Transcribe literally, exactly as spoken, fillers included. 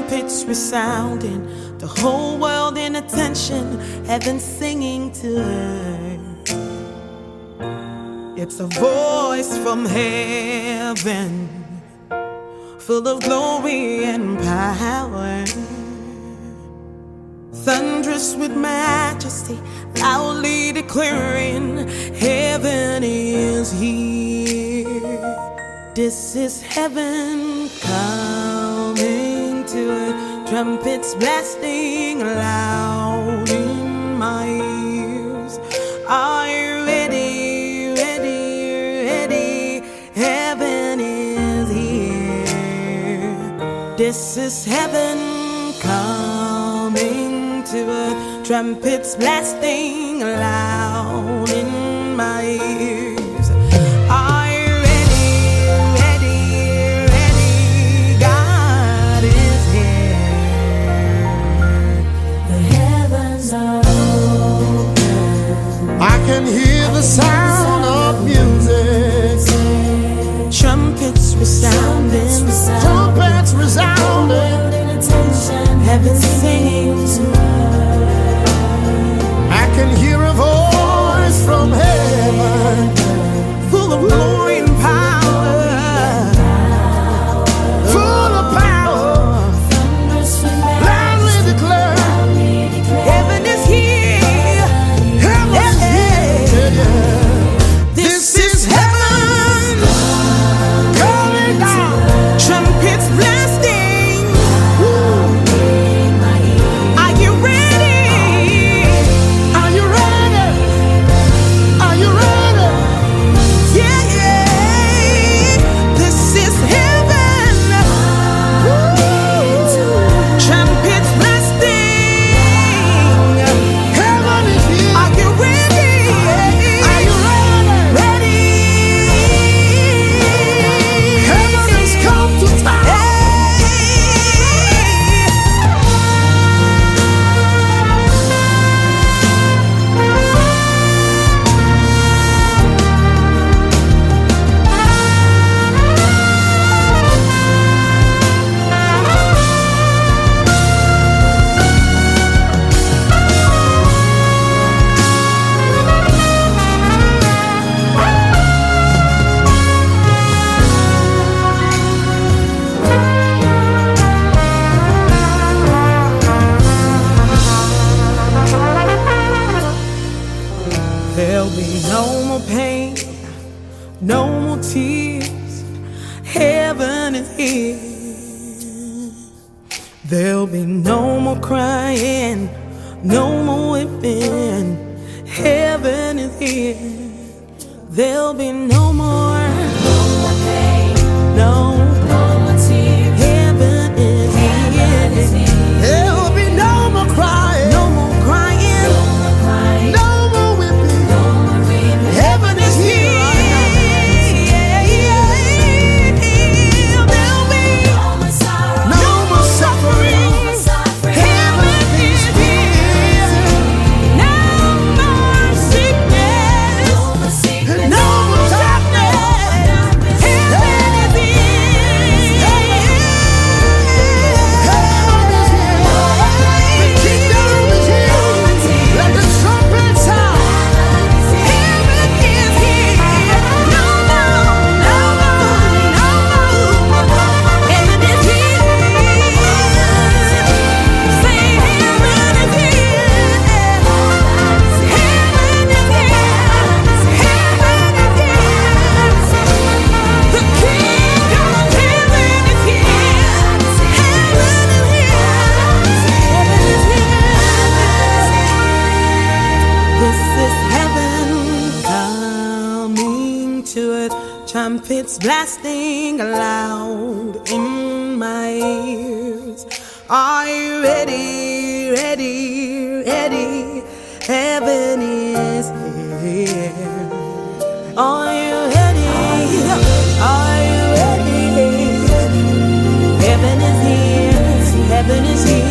trumpets resounding, the whole world in attention, heaven singing to earth. It's a voice from heaven, full of glory and power, thunderous with majesty, loudly declaring, heaven is here. This is heaven coming to earth, trumpets blasting loud in my ears. Are you ready, ready, ready? Heaven is here. This is heaven coming to earth, trumpets blasting loud in my ears. Are you ready, ready, ready? God is here. The heavens are open. I can hear the sound of music, Trumpets resounding, trumpets resounding, heaven singing to I can hear a voice from heaven, full of glory and power, full of power, loudly declare, heaven is here. heaven is here. Yeah, yeah. This is heaven Coming down. trumpets blasting. Are you ready? Are you ready? Are you ready? Yeah, yeah. This is heaven. Trumpets blasting. Heaven is here. Are you ready? Are you ready? Ready? Heaven has come to town. There'll be no more pain, no more tears. Heaven is here. There'll be no more crying, no more weeping. Heaven is here. There'll be no more, no, heaven is here. There'll be no more crying, No more crying, no more weeping. Heaven is here right there'll be now. No more suffering. Heaven is here. no more sickness, No more darkness. heaven is here. Heaven is here. The kingdom is here. Let the trumpet sound. Heaven is here. No more, no more, no more. Heaven is here. Say heaven is here. Heaven is here. Heaven is here. The kingdom of heaven is here. Heaven is here. Heaven is here. This is heaven coming to earth, trumpets blasting loud in my ears. Are you ready, ready, ready? Heaven is here. Are you ready? Are you ready? Heaven is here. Heaven is here.